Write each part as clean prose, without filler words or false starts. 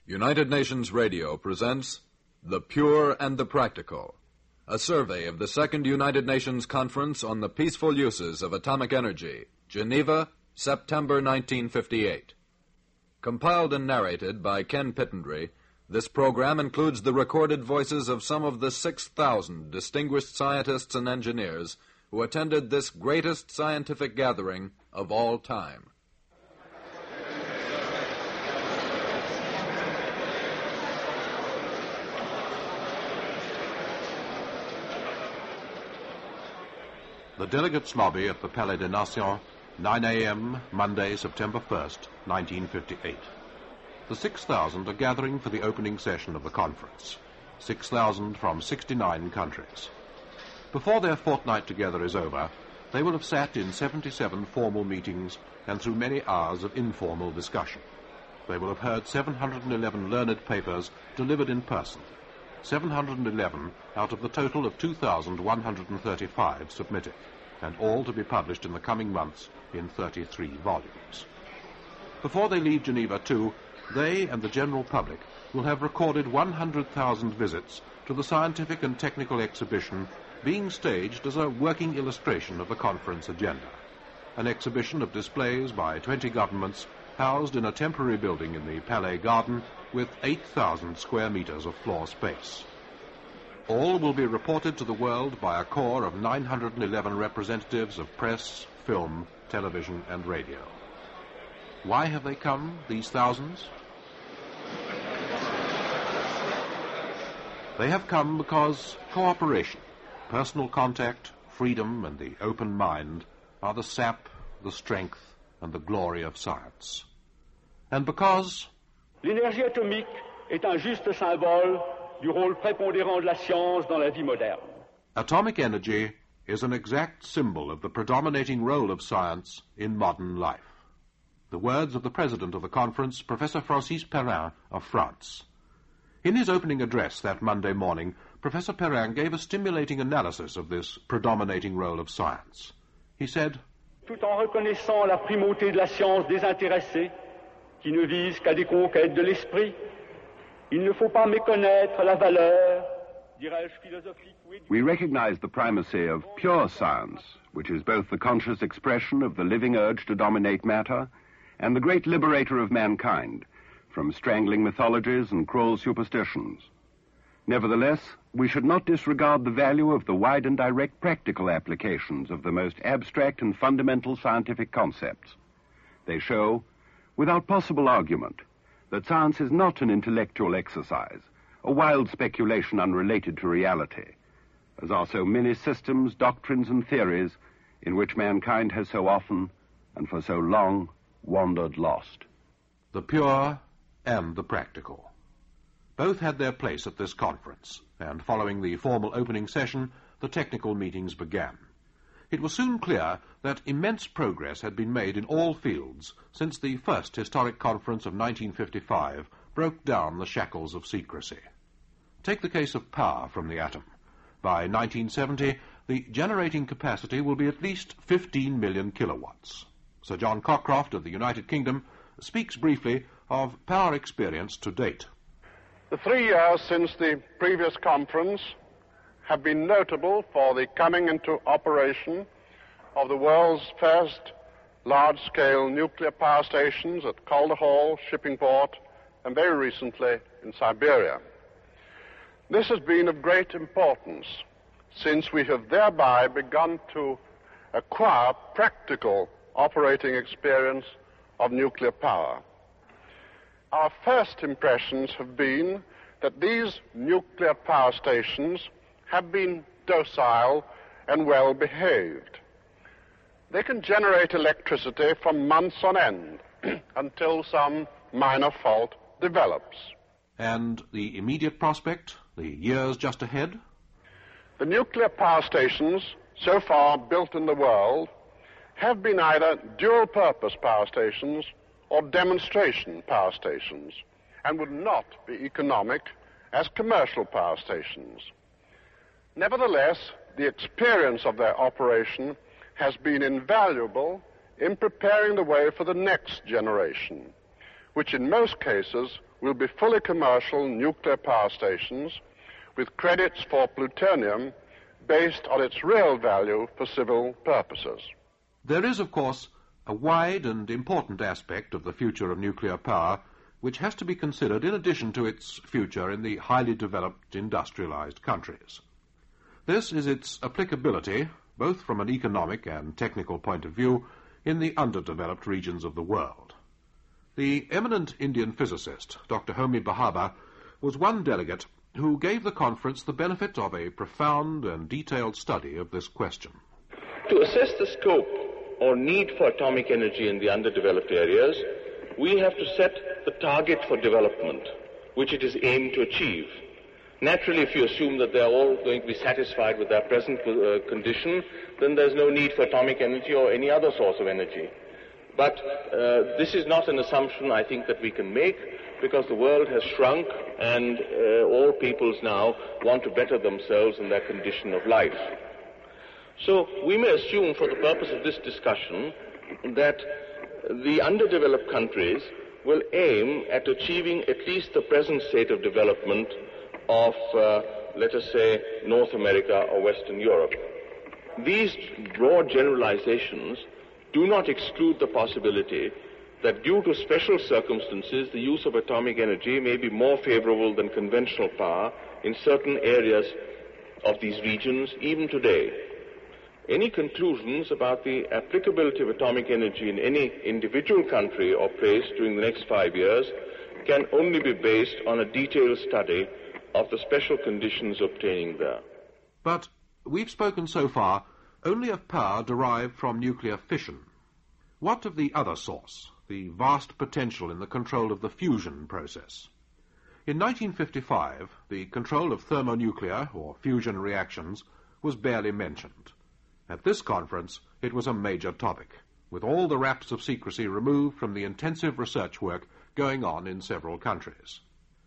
United Nations Radio presents The Pure and the Practical, a survey of the Second United Nations Conference on the Peaceful Uses of Atomic Energy, Geneva, September 1958. Compiled and narrated by Ken Pittendry, this program includes the recorded voices of some of the 6,000 distinguished scientists and engineers who attended this greatest scientific gathering of all time. The Delegates' Lobby at the Palais des Nations, 9 a.m., Monday, September 1st, 1958. The 6,000 are gathering for the opening session of the conference. 6,000 from 69 countries. Before their fortnight together is over, they will have sat in 77 formal meetings and through many hours of informal discussion. They will have heard 711 learned papers delivered in person. 711 out of the total of 2,135 submitted, and all to be published in the coming months in 33 volumes. Before they leave Geneva too, they and the general public will have recorded 100,000 visits to the scientific and technical exhibition being staged as a working illustration of the conference agenda. An exhibition of displays by 20 governments housed in a temporary building in the Palais Garden with 8,000 square meters of floor space. All will be reported to the world by a corps of 911 representatives of press, film, television, and radio. Why have they come, these thousands? They have come because cooperation, personal contact, freedom, and the open mind are the sap, the strength, and the glory of science. And because l'énergie atomique est un juste symbole du rôle prépondérant de la science dans la vie moderne. Atomic energy is an exact symbol of the predominating role of science in modern life. The words of the president of the conference, Professor Francis Perrin of France. In his opening address that Monday morning, Professor Perrin gave a stimulating analysis of this predominating role of science. He said, Tout en reconnaissant la primauté de la science désintéressée, qui ne vise qu'à des conquêtes de l'esprit, il ne faut pas méconnaître la valeur, dirais-je, philosophique ou éducative. We recognize the primacy of pure science, which is both the conscious expression of the living urge to dominate matter and the great liberator of mankind from strangling mythologies and cruel superstitions. Nevertheless, we should not disregard the value of the wide and direct practical applications of the most abstract and fundamental scientific concepts. They show, without possible argument, that science is not an intellectual exercise, a wild speculation unrelated to reality, as are so many systems, doctrines, and theories in which mankind has so often and for so long wandered lost. The pure and the practical. Both had their place at this conference, and following the formal opening session, the technical meetings began. It was soon clear that immense progress had been made in all fields since the first historic conference of 1955 broke down the shackles of secrecy. Take the case of power from the atom. By 1970, the generating capacity will be at least 15 million kilowatts. Sir John Cockcroft of the United Kingdom speaks briefly of power experience to date. The 3 years since the previous conference have been notable for the coming into operation of the world's first large-scale nuclear power stations at Calder Hall, Shippingport, and very recently in Siberia. This has been of great importance since we have thereby begun to acquire practical operating experience of nuclear power. Our first impressions have been that these nuclear power stations have been docile and well behaved. They can generate electricity for months on end until some minor fault develops. And the immediate prospect, the years just ahead? The nuclear power stations so far built in the world have been either dual-purpose power stations or demonstration power stations and would not be economic as commercial power stations. Nevertheless, the experience of their operation has been invaluable in preparing the way for the next generation, which in most cases will be fully commercial nuclear power stations with credits for plutonium based on its real value for civil purposes. There is, of course, a wide and important aspect of the future of nuclear power which has to be considered in addition to its future in the highly developed, industrialized countries. This is its applicability, both from an economic and technical point of view, in the underdeveloped regions of the world. The eminent Indian physicist, Dr. Homi Bhabha, was one delegate who gave the conference the benefit of a profound and detailed study of this question. To assess the scope or need for atomic energy in the underdeveloped areas, we have to set the target for development, which it is aimed to achieve. Naturally, if you assume that they're all going to be satisfied with their present condition, then there's no need for atomic energy or any other source of energy. But this is not an assumption, I think, that we can make, because the world has shrunk and all peoples now want to better themselves in their condition of life. So we may assume, for the purpose of this discussion, that the underdeveloped countries will aim at achieving at least the present state of development of, let us say, North America or Western Europe. These broad generalizations do not exclude the possibility that due to special circumstances, the use of atomic energy may be more favorable than conventional power in certain areas of these regions, even today. Any conclusions about the applicability of atomic energy in any individual country or place during the next 5 years can only be based on a detailed study of the special conditions obtaining there. But we've spoken so far only of power derived from nuclear fission. What of the other source, the vast potential in the control of the fusion process? In 1955, the control of thermonuclear, or fusion reactions, was barely mentioned. At this conference, it was a major topic, with all the wraps of secrecy removed from the intensive research work going on in several countries.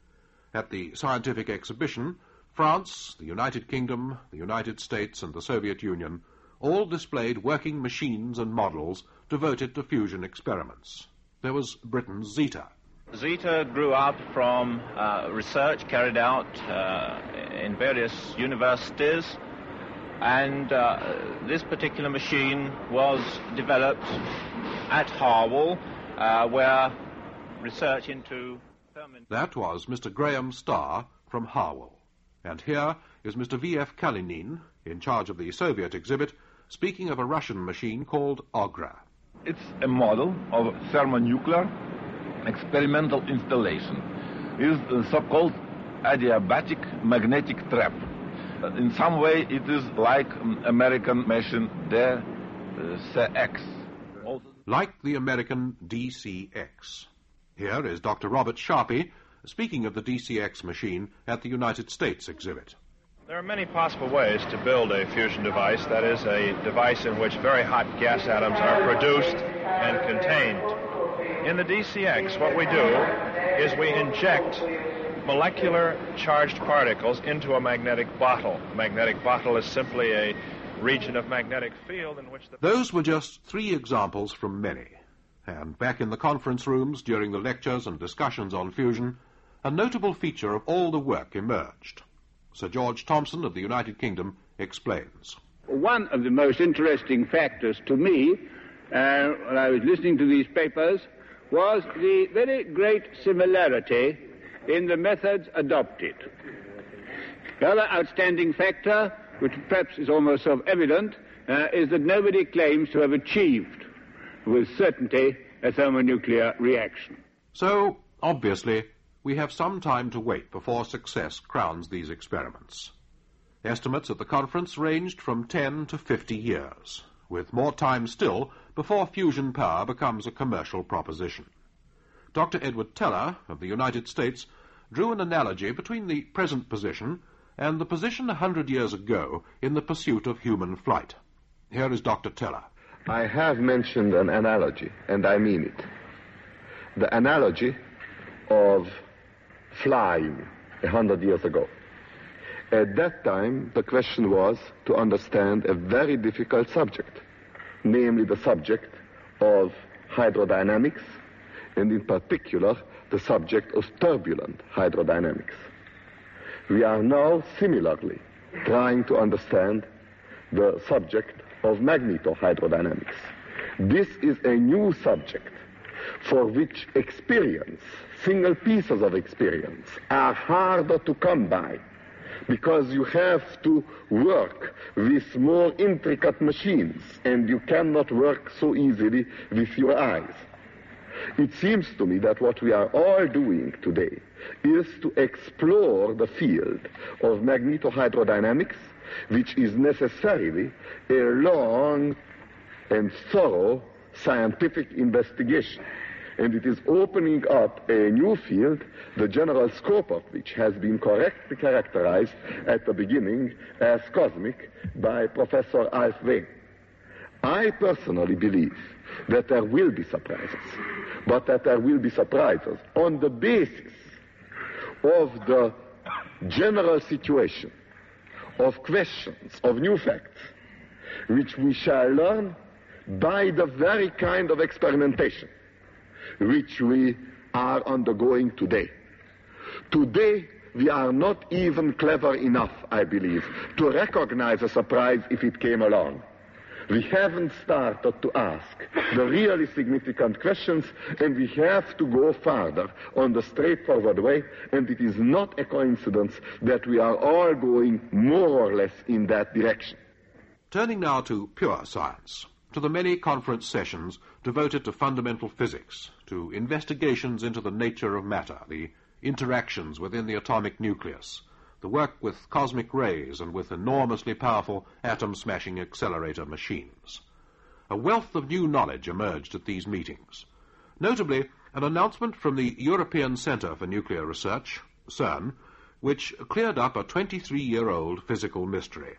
At the scientific exhibition, France, the United Kingdom, the United States, and the Soviet Union all displayed working machines and models devoted to fusion experiments. There was Britain's Zeta. Zeta grew up from research carried out in various universities, and this particular machine was developed at Harwell, where research into That was Mr. Graham Starr from Harwell. And here is Mr. V.F. Kalinin, in charge of the Soviet exhibit, speaking of a Russian machine called Ogra. It's a model of thermonuclear experimental installation. It's a so-called adiabatic magnetic trap. In some way, it is like American machine DCX. Like the American DCX. Here is Dr. Robert Sharpie speaking of the DCX machine at the United States exhibit. There are many possible ways to build a fusion device, that is, a device in which very hot gas atoms are produced and contained. In the DCX, what we do is we inject molecular charged particles into a magnetic bottle. A magnetic bottle is simply a region of magnetic field in which Those were just 3 examples from many. And back in the conference rooms during the lectures and discussions on fusion, a notable feature of all the work emerged. Sir George Thompson of the United Kingdom explains. One of the most interesting factors to me, when I was listening to these papers, was the very great similarity in the methods adopted. The other outstanding factor, which perhaps is almost self-evident, is that nobody claims to have achieved with certainty a thermonuclear reaction. So, obviously, we have some time to wait before success crowns these experiments. Estimates at the conference ranged from 10 to 50 years, with more time still before fusion power becomes a commercial proposition. Dr. Edward Teller of the United States drew an analogy between the present position and the position 100 years ago in the pursuit of human flight. Here is Dr. Teller. I have mentioned an analogy, and I mean it. The analogy of flying 100 years ago. At that time, the question was to understand a very difficult subject, namely the subject of hydrodynamics and in particular the subject of turbulent hydrodynamics. We are now similarly trying to understand the subject of magnetohydrodynamics. This is a new subject for which experience, single pieces of experience, are harder to come by, because you have to work with more intricate machines and you cannot work so easily with your eyes. It seems to me that what we are all doing today is to explore the field of magnetohydrodynamics, which is necessarily a long and thorough scientific investigation. And it is opening up a new field, the general scope of which has been correctly characterized at the beginning as cosmic by Professor Alf Wehn. I personally believe that there will be surprises, but that there will be surprises on the basis of the general situation, of questions, of new facts, which we shall learn by the very kind of experimentation which we are undergoing today. Today, we are not even clever enough, I believe, to recognize a surprise if it came along. We haven't started to ask the really significant questions, and we have to go farther on the straightforward way, and it is not a coincidence that we are all going more or less in that direction. Turning now to pure science, to the many conference sessions devoted to fundamental physics, to investigations into the nature of matter, the interactions within the atomic nucleus, the work with cosmic rays and with enormously powerful atom-smashing accelerator machines. A wealth of new knowledge emerged at these meetings. Notably, an announcement from the European Centre for Nuclear Research, CERN, which cleared up a 23-year-old physical mystery.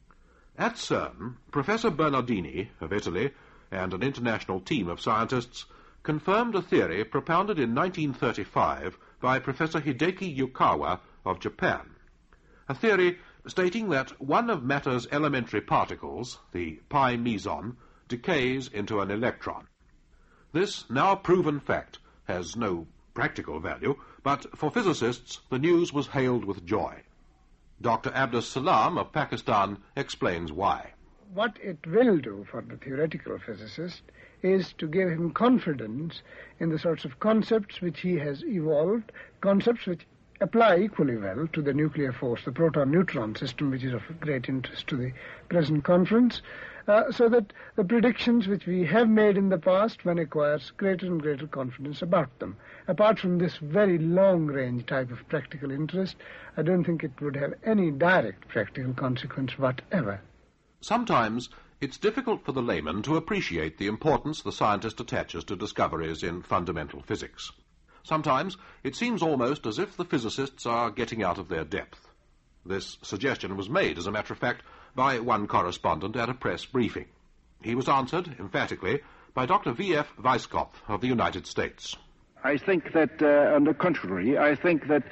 At CERN, Professor Bernardini of Italy and an international team of scientists confirmed a theory propounded in 1935 by Professor Hideki Yukawa of Japan. A theory stating that one of matter's elementary particles, the pi meson, decays into an electron. This now proven fact has no practical value, but for physicists the news was hailed with joy. Dr. Abdus Salam of Pakistan explains why. What it will do for the theoretical physicist is to give him confidence in the sorts of concepts which he has evolved, concepts which apply equally well to the nuclear force, the proton-neutron system, which is of great interest to the present conference, so that the predictions which we have made in the past one acquires greater and greater confidence about them. Apart from this very long-range type of practical interest, I don't think it would have any direct practical consequence whatever. Sometimes it's difficult for the layman to appreciate the importance the scientist attaches to discoveries in fundamental physics. Sometimes it seems almost as if the physicists are getting out of their depth. This suggestion was made, as a matter of fact, by one correspondent at a press briefing. He was answered, emphatically, by Dr. V.F. Weisskopf of the United States. I think that, on the contrary, I think that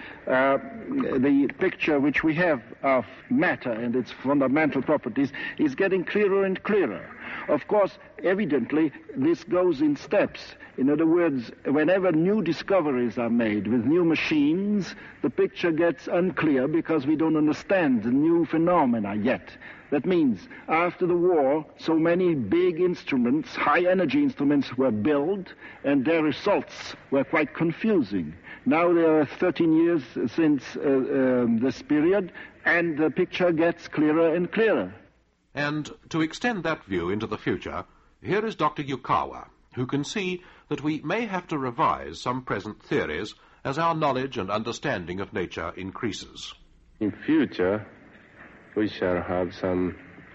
the picture which we have of matter and its fundamental properties is getting clearer and clearer. Of course, evidently, this goes in steps. In other words, whenever new discoveries are made with new machines, the picture gets unclear because we don't understand the new phenomena yet. That means, after the war, so many big instruments, high-energy instruments, were built, and their results were quite confusing. Now there are 13 years since this period, and the picture gets clearer and clearer. And to extend that view into the future, here is Dr. Yukawa, who can see that we may have to revise some present theories as our knowledge and understanding of nature increases. In future, we shall have some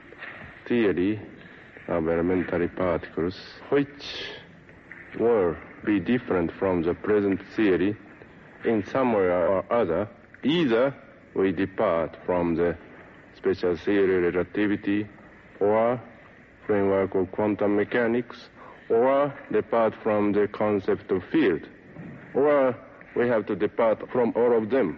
theory of elementary particles which will be different from the present theory in some way or other. Either we depart from the special theory of relativity or framework of quantum mechanics, or depart from the concept of field, or we have to depart from all of them.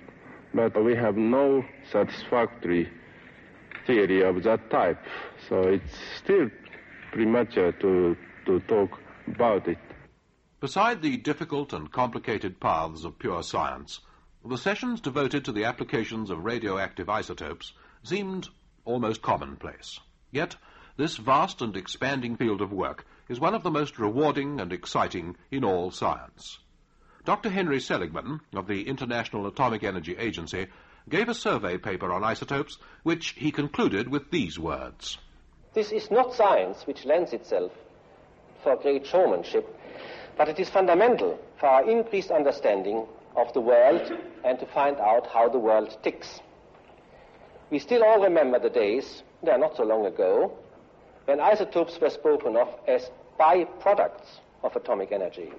But we have no satisfactory theory of that type, so it's still premature to talk about it. Beside the difficult and complicated paths of pure science, the sessions devoted to the applications of radioactive isotopes seemed almost commonplace. Yet, this vast and expanding field of work is one of the most rewarding and exciting in all science. Dr. Henry Seligman, of the International Atomic Energy Agency, gave a survey paper on isotopes, which he concluded with these words. This is not science which lends itself for great showmanship, but it is fundamental for our increased understanding of the world and to find out how the world ticks. We still all remember the days, they are not so long ago, when isotopes were spoken of as byproducts of atomic energy,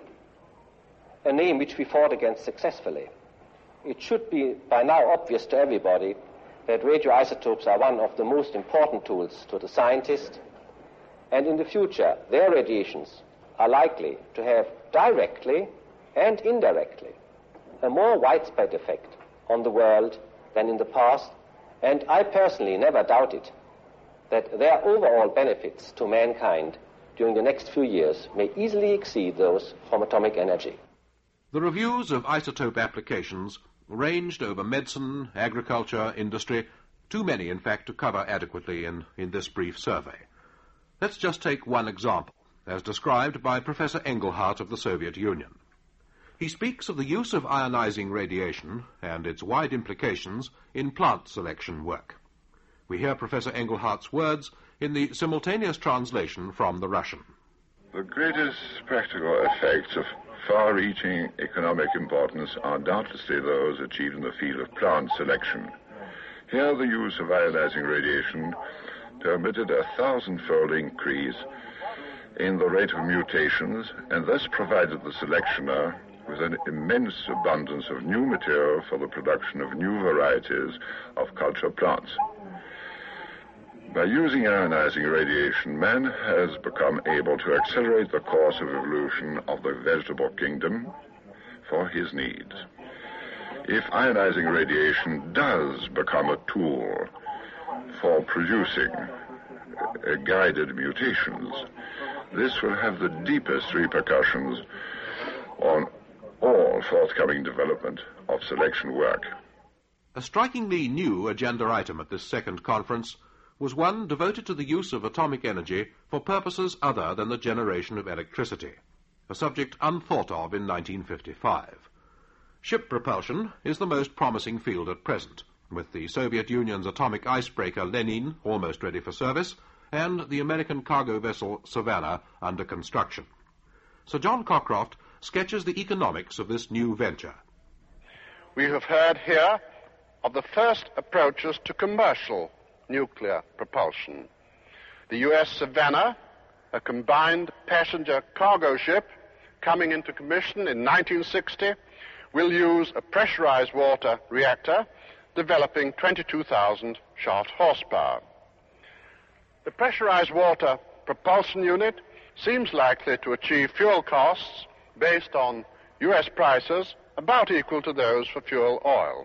a name which we fought against successfully. It should be by now obvious to everybody that radioisotopes are one of the most important tools to the scientist, and in the future their radiations are likely to have directly and indirectly a more widespread effect on the world than in the past, and I personally never doubted that their overall benefits to mankind during the next few years may easily exceed those from atomic energy. The reviews of isotope applications ranged over medicine, agriculture, industry, too many, in fact, to cover adequately in this brief survey. Let's just take one example, as described by Professor Engelhardt of the Soviet Union. He speaks of the use of ionizing radiation and its wide implications in plant selection work. We hear Professor Engelhardt's words in the simultaneous translation from the Russian. The greatest practical effects of far-reaching economic importance are doubtlessly those achieved in the field of plant selection. Here the use of ionizing radiation permitted a 1,000-fold increase in the rate of mutations and thus provided the selectioner with an immense abundance of new material for the production of new varieties of culture plants. By using ionizing radiation, man has become able to accelerate the course of evolution of the vegetable kingdom for his needs. If ionizing radiation does become a tool for producing guided mutations, this will have the deepest repercussions on all forthcoming development of selection work. A strikingly new agenda item at this second conference was one devoted to the use of atomic energy for purposes other than the generation of electricity, a subject unthought of in 1955. Ship propulsion is the most promising field at present, with the Soviet Union's atomic icebreaker Lenin almost ready for service, and the American cargo vessel Savannah under construction. Sir John Cockcroft sketches the economics of this new venture. We have heard here of the first approaches to commercial nuclear propulsion. The U.S. Savannah, a combined passenger cargo ship coming into commission in 1960, will use a pressurized water reactor developing 22,000 shaft horsepower. The pressurized water propulsion unit seems likely to achieve fuel costs based on U.S. prices about equal to those for fuel oil.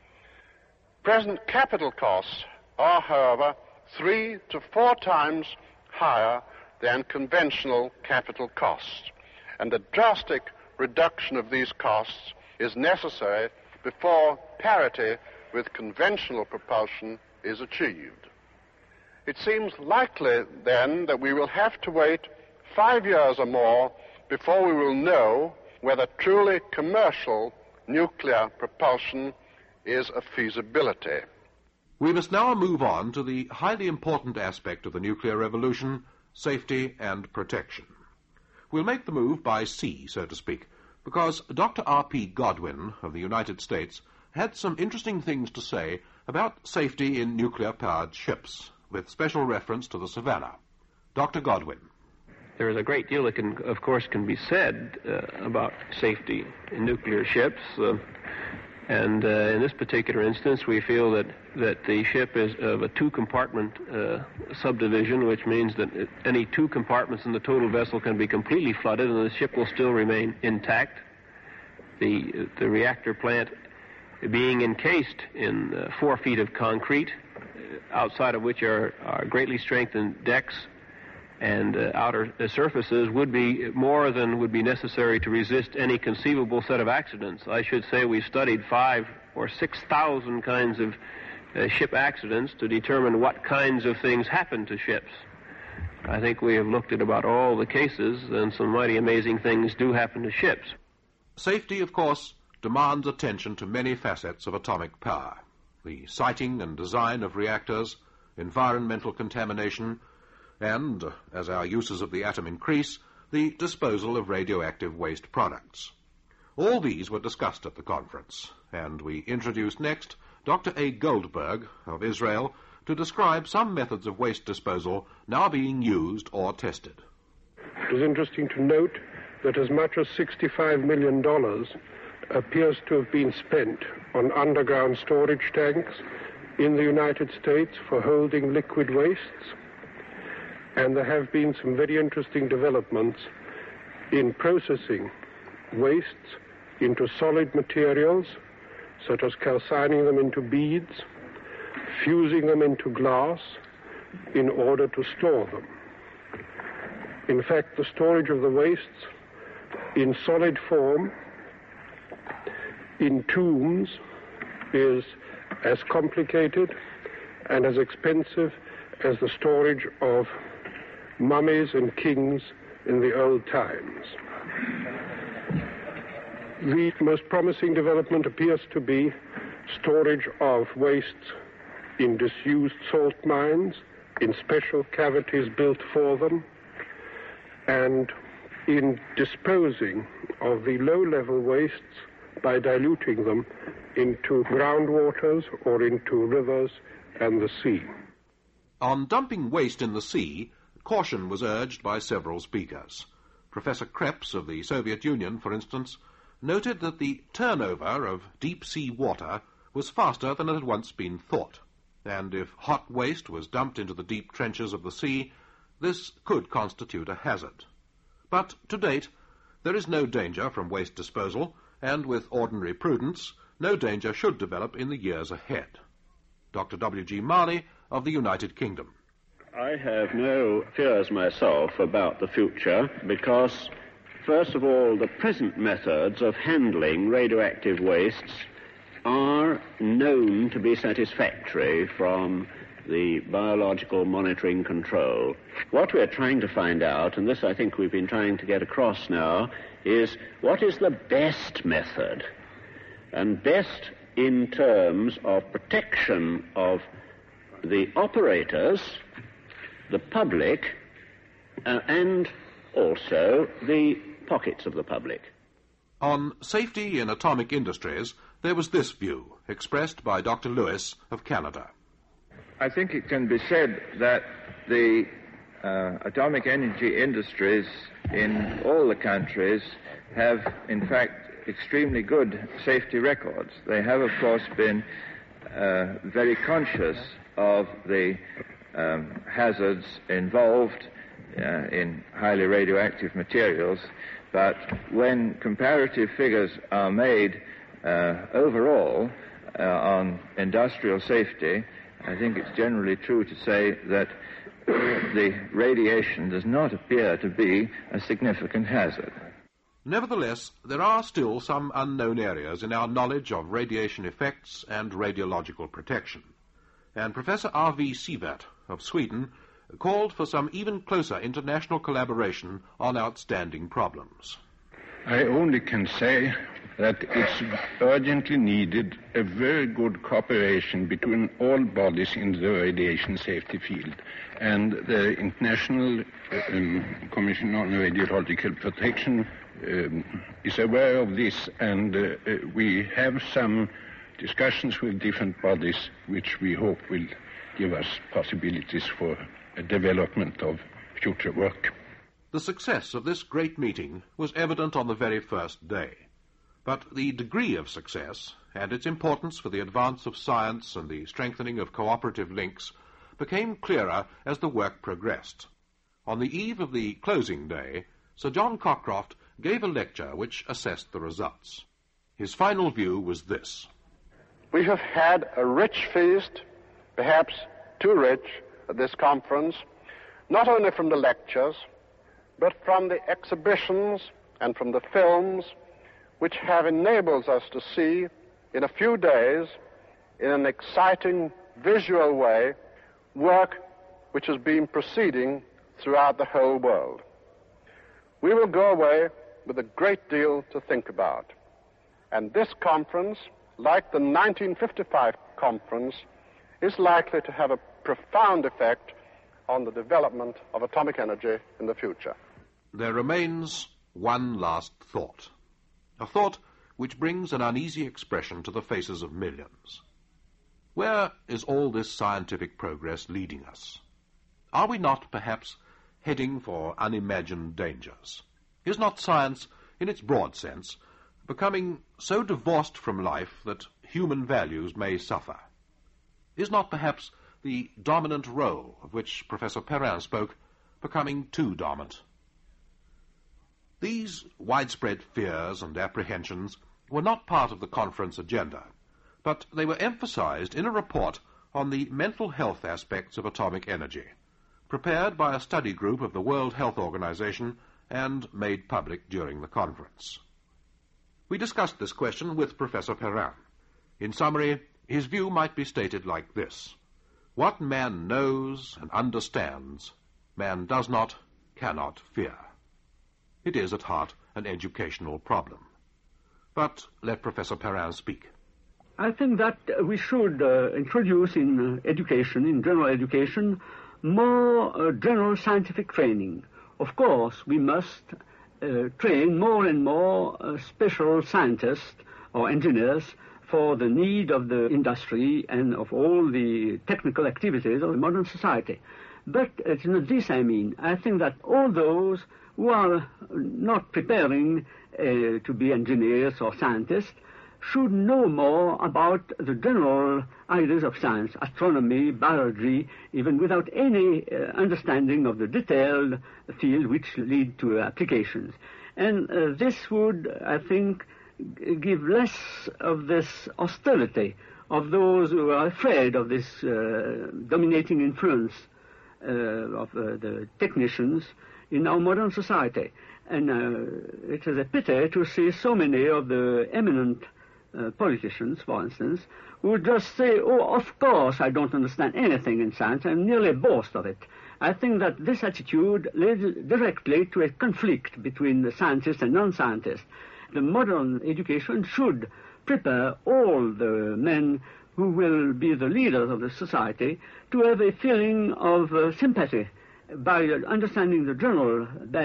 Present capital costs are, however, 3 to 4 times higher than conventional capital costs, and a drastic reduction of these costs is necessary before parity with conventional propulsion is achieved. It seems likely, then, that we will have to wait 5 years or more before we will know whether truly commercial nuclear propulsion is a feasibility. We must now move on to the highly important aspect of the nuclear revolution, safety and protection. We'll make the move by sea, so to speak, because Dr. R.P. Godwin of the United States had some interesting things to say about safety in nuclear-powered ships, with special reference to the Savannah. Dr. Godwin. There is a great deal that can be said about safety in nuclear ships. And in this particular instance, we feel that the ship is of a two-compartment subdivision, which means that any two compartments in the total vessel can be completely flooded and the ship will still remain intact. The reactor plant being encased in 4 feet of concrete, outside of which are greatly strengthened decks and outer surfaces would be more than would be necessary to resist any conceivable set of accidents. I should say we studied 5,000 or 6,000 kinds of ship accidents to determine what kinds of things happen to ships. I think we have looked at about all the cases, and some mighty amazing things do happen to ships. Safety, of course, demands attention to many facets of atomic power. The siting and design of reactors, environmental contamination, and, as our uses of the atom increase, the disposal of radioactive waste products. All these were discussed at the conference, and we introduced next Dr. A. Goldberg of Israel to describe some methods of waste disposal now being used or tested. It was interesting to note that as much as $65 million appears to have been spent on underground storage tanks in the United States for holding liquid wastes, and there have been some very interesting developments in processing wastes into solid materials, such as calcining them into beads, fusing them into glass in order to store them. In fact, the storage of the wastes in solid form in tombs is as complicated and as expensive as the storage of mummies and kings in the old times. The most promising development appears to be storage of wastes in disused salt mines, in special cavities built for them, and in disposing of the low-level wastes by diluting them into groundwaters or into rivers and the sea. On dumping waste in the sea, caution was urged by several speakers. Professor Krebs of the Soviet Union, for instance, noted that the turnover of deep-sea water was faster than it had once been thought, and if hot waste was dumped into the deep trenches of the sea, this could constitute a hazard. But to date, there is no danger from waste disposal, and with ordinary prudence, no danger should develop in the years ahead. Dr. W.G. Marley of the United Kingdom. I have no fears myself about the future because, first of all, the present methods of handling radioactive wastes are known to be satisfactory from the biological monitoring control. What we're trying to find out, and this I think we've been trying to get across now, is what is the best method, and best in terms of protection of the operators, the public, and also the pockets of the public. On safety in atomic industries, there was this view, expressed by Dr. Lewis of Canada. I think it can be said that the atomic energy industries in all the countries have, in fact, extremely good safety records. They have, of course, been very conscious of the hazards involved in highly radioactive materials, but when comparative figures are made overall on industrial safety, I think it's generally true to say that the radiation does not appear to be a significant hazard. Nevertheless, there are still some unknown areas in our knowledge of radiation effects and radiological protection. And Professor R.V. Sievert of Sweden called for some even closer international collaboration on outstanding problems. I only can say that it's urgently needed a very good cooperation between all bodies in the radiation safety field. And the International Commission on Radiological Protection is aware of this, and we have some discussions with different bodies which we hope will give us possibilities for a development of future work. The success of this great meeting was evident on the very first day. But the degree of success, and its importance for the advance of science and the strengthening of cooperative links, became clearer as the work progressed. On the eve of the closing day, Sir John Cockcroft gave a lecture which assessed the results. His final view was this. We have had a rich feast, perhaps too rich, at this conference, not only from the lectures, but from the exhibitions and from the films which have enabled us to see in a few days, in an exciting visual way, work which has been proceeding throughout the whole world. We will go away with a great deal to think about. And this conference, like the 1955 conference, is likely to have a profound effect on the development of atomic energy in the future. There remains one last thought, a thought which brings an uneasy expression to the faces of millions. Where is all this scientific progress leading us? Are we not, perhaps, heading for unimagined dangers? Is not science, in its broad sense, becoming so divorced from life that human values may suffer? Is not, perhaps, the dominant role of which Professor Perrin spoke becoming too dominant? These widespread fears and apprehensions were not part of the conference agenda, but they were emphasized in a report on the mental health aspects of atomic energy, prepared by a study group of the World Health Organization and made public during the conference. We discussed this question with Professor Perrin. In summary, his view might be stated like this: what man knows and understands, man does not, cannot fear. It is at heart an educational problem. But let Professor Perrin speak. I think that we should introduce in education, in general education, more general scientific training. Of course, we must train more and more special scientists or engineers for the need of the industry and of all the technical activities of the modern society. But it's not this I mean. I think that all those who are not preparing to be engineers or scientists should know more about the general ideas of science, astronomy, biology, even without any understanding of the detailed field which lead to applications. And this would, I think, give less of this hostility of those who are afraid of this dominating influence of the technicians in our modern society. And it is a pity to see so many of the eminent politicians, for instance, who would just say, oh, of course I don't understand anything in science, and nearly boast of it. I think that this attitude leads directly to a conflict between the scientists and non-scientists. The modern education should prepare all the men who will be the leaders of the society to have a feeling of sympathy by understanding the general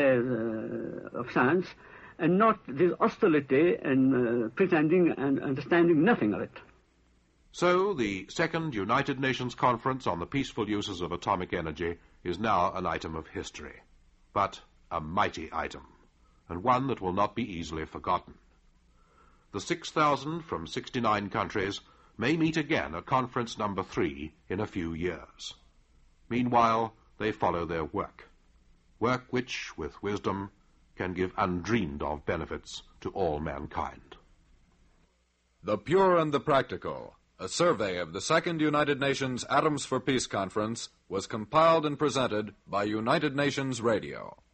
of science, and not this hostility and pretending and understanding nothing of it. So the Second United Nations Conference on the Peaceful Uses of Atomic Energy is now an item of history, but a mighty item, and one that will not be easily forgotten. The 6,000 from 69 countries may meet again at Conference number 3 in a few years. Meanwhile, they follow their work which, with wisdom, can give undreamed-of benefits to all mankind. The Pure and the Practical, a survey of the Second United Nations Atoms for Peace Conference, was compiled and presented by United Nations Radio.